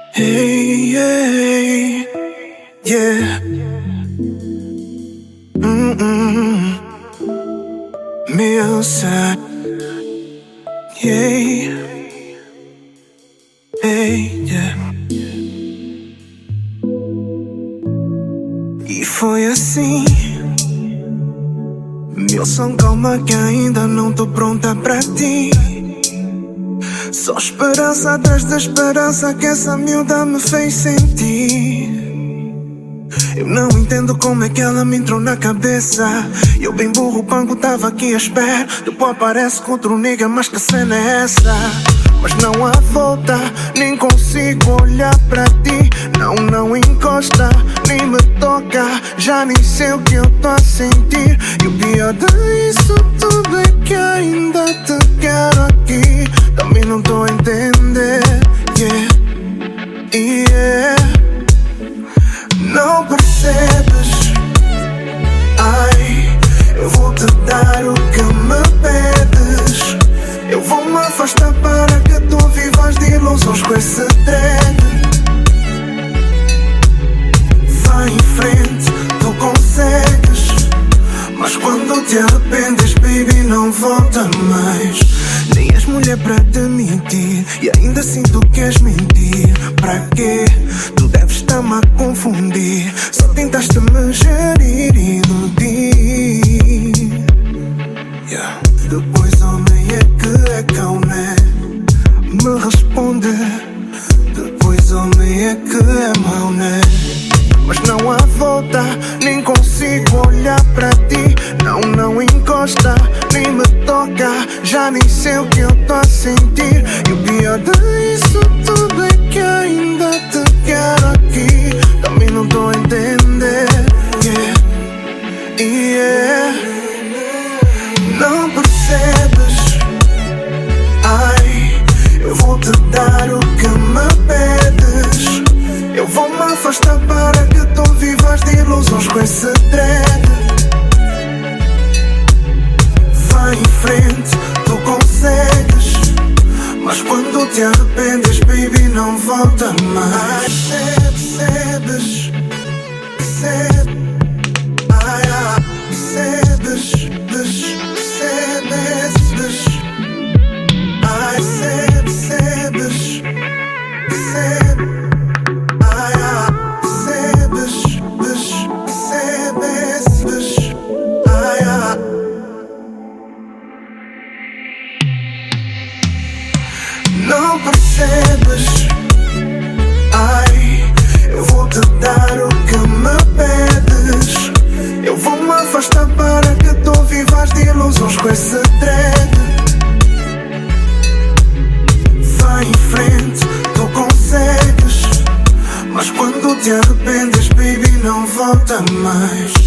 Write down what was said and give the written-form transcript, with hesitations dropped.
Hey, hey, yeah. Music, yeah. Hey, yeah. E foi assim. Milson, calma que ainda não tô pronta pra ti. Só esperança atrás da esperança que essa miúda me fez sentir. Eu não entendo como é que ela me entrou na cabeça. Eu bem burro, o banco tava aqui à espera. Depois aparece com outro nigga, mas que cena é essa? Mas não há volta, nem consigo olhar pra ti. Não encosta, nem me toca. Já nem sei o que eu tô a sentir. E o pior disso tudo é que ainda te quero aqui. Também não tô a entender, yeah, yeah. Não percebes? Ai, eu vou te dar o que me pedes. Eu vou me afastar para que tu vivas de ilusões com esse dread. Vai em frente, tu consegues. Mas quando te arrependes, baby, não volta mais. Nem és mulher pra te mentir, e ainda assim tu queres mentir. Pra quê? Tu deves estar-me a confundir. Só tentaste me gerir e iludir, yeah. Depois homem é que é cão, né? Me responde. Depois homem é que é mau, né? Mas não há volta, nem consigo olhar pra ti. Não encosta, nem me toca. Já nem sei o que eu tô a sentir. E o pior disso tudo é que ainda te quero aqui. Também não tô a entender, yeah, yeah. Não percebes? Ai, eu vou te dar o que me pedes. Eu vou me afastar para que tu vivas de ilusões com esse dread. Vai em frente, tu consegues. Mas quando te arrependes, baby, não volta mais. Percebes? Percebes? Ai, ai, percebes? Percebes? Ai, percebes? Percebes? Não percebes? Ai, eu vou te dar o que me pedes. Eu vou me afastar para que tu vivas de ilusões com esse dread. Vai em frente, tu consegues. Mas quando te arrependes, baby, não volta mais.